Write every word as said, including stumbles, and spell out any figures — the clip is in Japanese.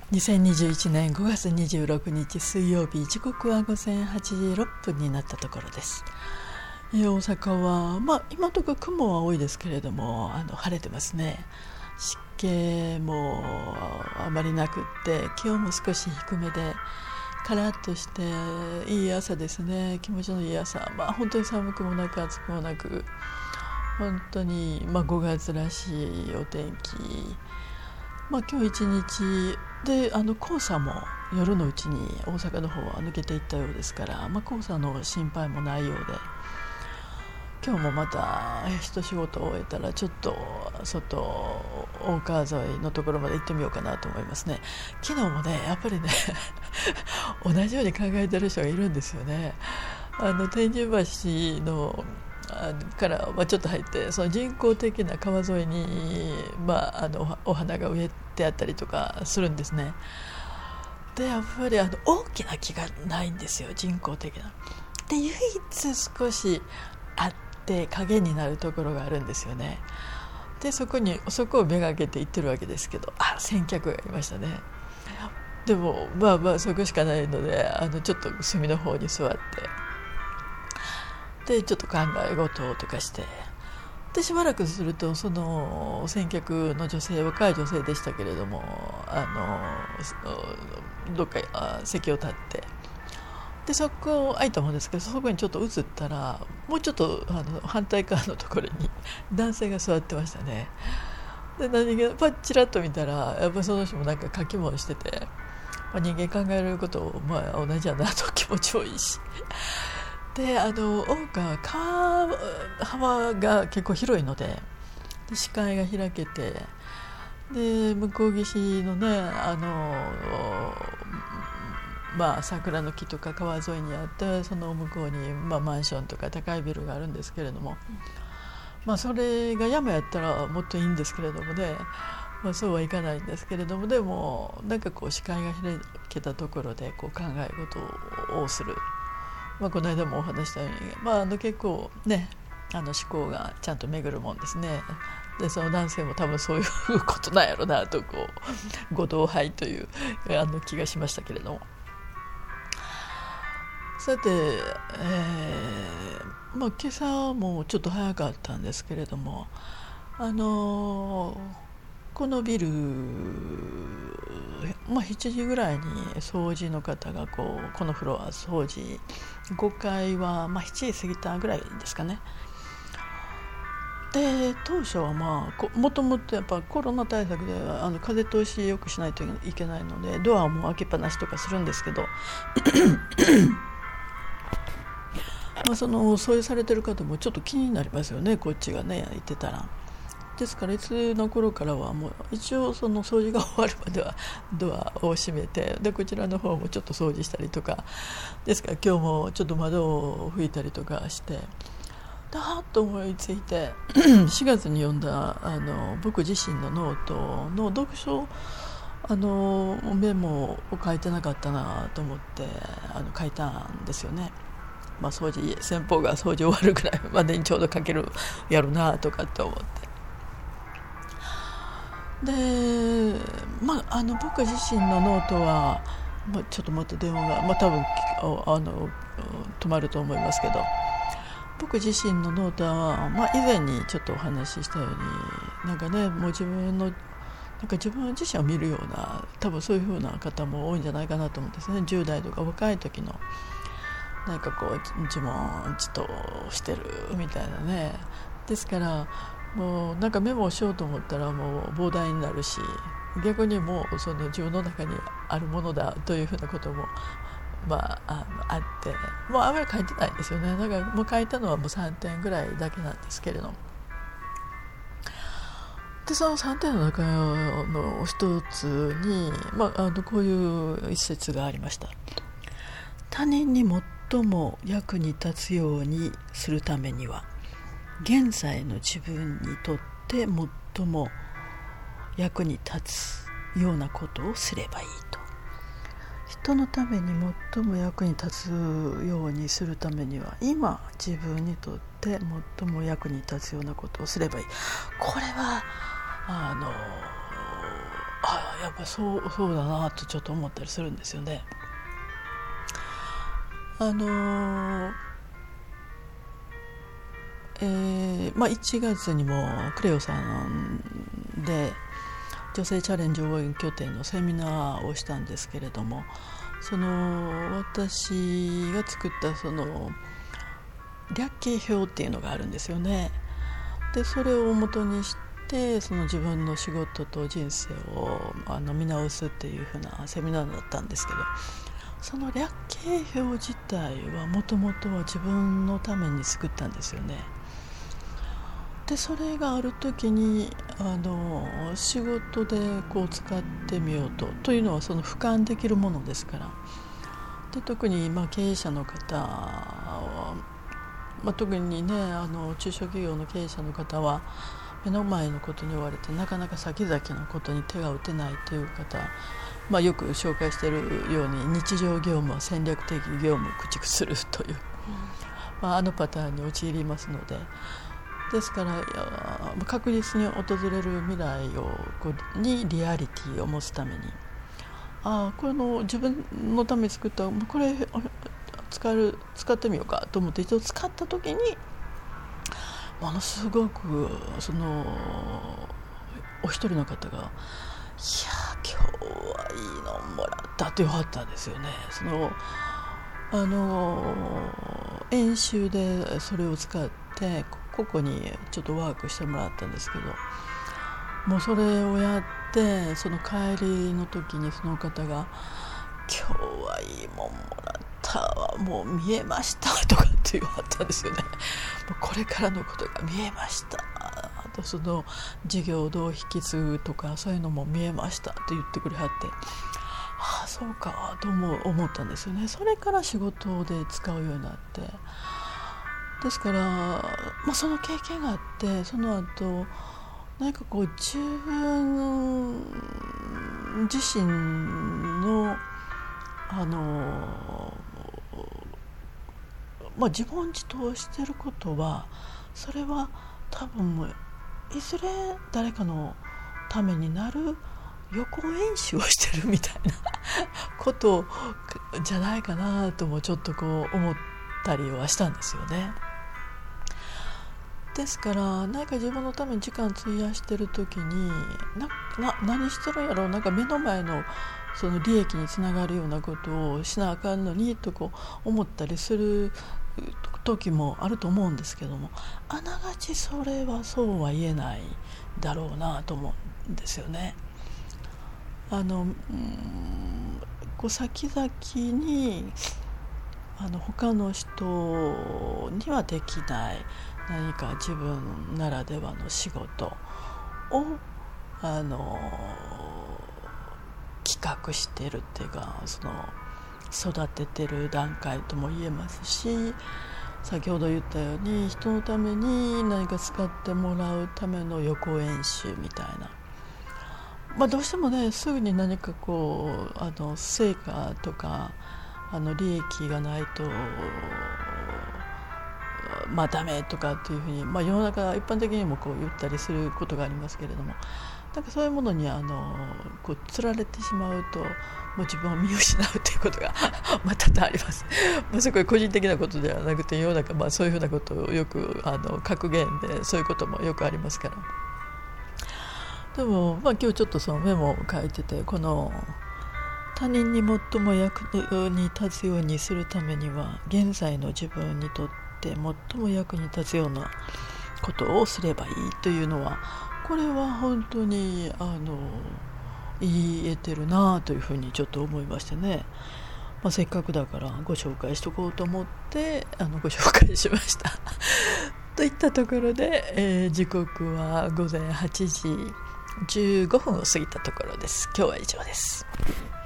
にせんにじゅういちねんごがつにじゅうろくにち水曜日、時刻はごぜんはちじろっぷんになったところです。えー、大阪は、まあ、今のところ雲は多いですけれども、あの晴れてますね。湿気もあまりなくって、気温も少し低めでカラッとしていい朝ですね。気持ちのいい朝、まあ、本当に寒くもなく暑くもなく、本当に、まあ、ごがつらしいお天気。まあ、今日一日であの黄砂も夜のうちに大阪の方は抜けていったようですから、まあ、黄砂の心配もないようで、今日もまた一仕事を終えたらちょっと外大川沿いのところまで行ってみようかなと思いますね。昨日もねやっぱりね同じように考えてる人がいるんですよね。あの天神橋のから、まあ、ちょっと入ってその人工的な川沿いに、まあ、あのお花が植えてあったりとかするんですね。でやっぱりあの大きな木がないんですよ、人工的な。で唯一少しあって影になるところがあるんですよね。でそこにそこをめがけて行ってるわけですけど、あ先客がいましたね。でもまあまあそこしかないので、あのちょっと隅の方に座ってでちょっと考え事とかして、でしばらくするとその先客の女性、若い女性でしたけれども、あのどっか席を立って、でそこ空いたもんですけど、そこにちょっと移ったらもうちょっとあの反対側のところに男性が座ってましたね。で何気パッチラッと見たらやっぱその人もなんか書き物してて、まあ、人間考えることを、まあ、同じやなと気持ちもいいし、であの大川川幅が結構広いの で, で視界が開けて、で向こう岸のねあの、まあ、桜の木とか川沿いにあって、その向こうに、まあ、マンションとか高いビルがあるんですけれども、まあ、それが山やったらもっといいんですけれどもね、まあ、そうはいかないんですけれども、でもなんかこう視界が開けたところでこう考え事をする。まあ、この間もお話したように、まあ、あの結構ねあの思考がちゃんと巡るもんですね。でその男性も多分そういうことなんやろなとこうご同輩というあの気がしましたけれども、さて、えーまあ、今朝もちょっと早かったんですけれども、あのーこのビル、まあ、しちじぐらいに掃除の方がこうこのフロア掃除、ごかいはまあしちじ過ぎたぐらいですかね。で当初はまあもともとやっぱコロナ対策であの風通しよくしないといけないのでドアも開けっぱなしとかするんですけどまあその掃除されてる方もちょっと気になりますよね、こっちがね言ってたら。ですからいつの頃からはもう一応その掃除が終わるまではドアを閉めて、でこちらの方もちょっと掃除したりとか、ですから今日もちょっと窓を拭いたりとかして、だーっと思いついてしがつに読んだあの僕自身のノートの読書あのメモを書いてなかったなと思ってあの書いたんですよね。まあ、掃除先方が掃除終わるぐらいまでにちょうど書けるやるなとかって思って、で、まあ、あの僕自身のノートは、まあ、ちょっともっと電話が、まあ、多分あの止まると思いますけど、僕自身のノートは、まあ、以前にちょっとお話ししたようになんかね、もう自分のなんか自分自身を見るような、多分そういう風な方も多いんじゃないかなと思うんですね。じゅう代とか若い時のなんかこう自問自答してるみたいなね。ですからもうなんかメモをしようと思ったらもう膨大になるし、逆にもうその自分の中にあるものだというふうなこともまあ あ, あってもうあまり書いてないんですよね。だからもう書いたのはもうさんてんぐらいだけなんですけれども、でそのさんてんの中の一つに、まあ、あのこういう一節がありました。他人に最も役に立つようにするためには現在の自分にとって最も役に立つようなことをすればいいと。人のために最も役に立つようにするためには今自分にとって最も役に立つようなことをすればいい。これはあのあやっぱりそう、そうだなとちょっと思ったりするんですよね。あのーえーまあ、いちがつにもクレオさんで女性チャレンジ応援拠点のセミナーをしたんですけれども、その私が作ったその略形表っていうのがあるんですよね。でそれを元にしてその自分の仕事と人生をあの見直すっていう風なセミナーだったんですけど、その略形表自体はもともとは自分のために作ったんですよね。でそれがある時にあの仕事でこう使ってみようとというのはその俯瞰できるものですから。で特にまあ経営者の方は、まあ、特にねあの中小企業の経営者の方は目の前のことに追われてなかなか先々のことに手が打てないという方、まあ、よく紹介しているように日常業務は戦略的業務を駆逐するという、まあ、あのパターンに陥りますので、ですから確実に訪れる未来をこうにリアリティを持つために、あこれの自分のために作ったこれ使える使ってみようかと思って一度使った時にものすごくそのお一人の方がいや今日はいいのもらったと言われたんですよね。そのあの演習でそれを使ってここにちょっとワークしてもらったんですけど、もうそれをやってその帰りの時にその方が今日はいいもんもらったわもう見えましたとかって言われたんですよね。もうこれからのことが見えました、あとその事業をどう引き継ぐとかそういうのも見えましたって言ってくれはって、ああそうかとも思ったんですよね。それから仕事で使うようになって、ですから、まあ、その経験があってその後何かこう自分自身のあの、まあ、自問自答してることはそれは多分いずれ誰かのためになる予行演習をしてるみたいなことじゃないかなともちょっとこう思ったりはしたんですよね。ですから何か自分のために時間費やしてる時に な, な何してるんやろう、なんか目の前のその利益につながるようなことをしなあかんのにとこう思ったりする時もあると思うんですけども、あながちそれはそうは言えないだろうなと思うんですよね。あの、うん、こう先々にあの他の人にはできない何か自分ならではの仕事をあの企画してるっていうか、その育ててる段階とも言えますし、先ほど言ったように人のために何か使ってもらうための予行演習みたいな、まあ、どうしてもねすぐに何かこうあの成果とかあの利益がないとまあダメとかっていうふうに、まあ、世の中一般的にもこう言ったりすることがありますけれども、なんかそういうものにあのこう釣られてしまうともう自分を見失うということがまあ多々あります。まあ、すごい個人的なことではなくて世の中、まあ、そういうふうなことをよくあの格言でそういうこともよくありますから。でも、まあ、今日ちょっとそのメモを書いてて、この他人に最も役に立つようにするためには現在の自分にとって最も役に立つようなことをすればいいというのは、これは本当にあの言えてるなというふうにちょっと思いましてね、まあ、せっかくだからご紹介しとこうと思ってあのご紹介しましたといったところで、えー、時刻はごぜんはちじじゅうごふんを過ぎたところです。今日は以上です。